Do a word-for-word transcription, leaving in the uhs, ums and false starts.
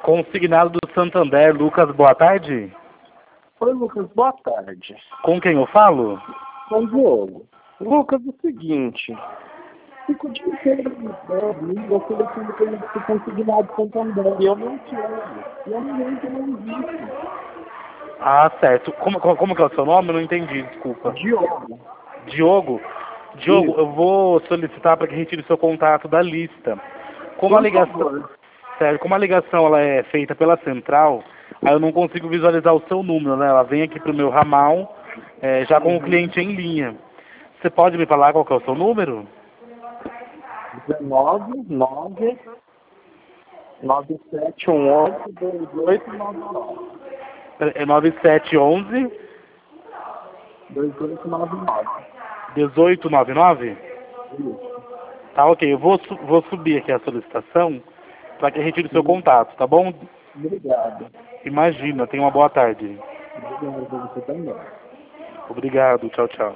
Consignado do Santander, Lucas, boa tarde. Oi, Lucas, boa tarde. Com quem eu falo? Com o Diogo. Lucas, é o seguinte, fico o dia inteiro ligando, oferecendo para ele ser consignado do Santander, e eu não quero, e eu não entro mais nisso. Ah, certo. Como, como, como que é o seu nome? Eu não entendi, desculpa. Diogo. Diogo? Diogo, Isso. eu vou solicitar para que retire seu contato da lista. Como a Por ligação, favor. sério, como a ligação ela é feita pela central, aí eu não consigo visualizar o seu número, né? Ela vem aqui pro meu ramal, é, já com o Uhum. cliente em linha. Você pode me falar qual que é o seu número? dezenove, nove, nove sete um oito, dois oito nove nove. É nove sete um um, dois oito nove nove. um oito nove nove? Isso. Tá, ok. Eu vou, su- vou subir aqui a solicitação para que retire seu Sim. contato, tá bom? Obrigado. Imagina, tenha uma boa tarde. Obrigado a você também. Obrigado, tchau, tchau.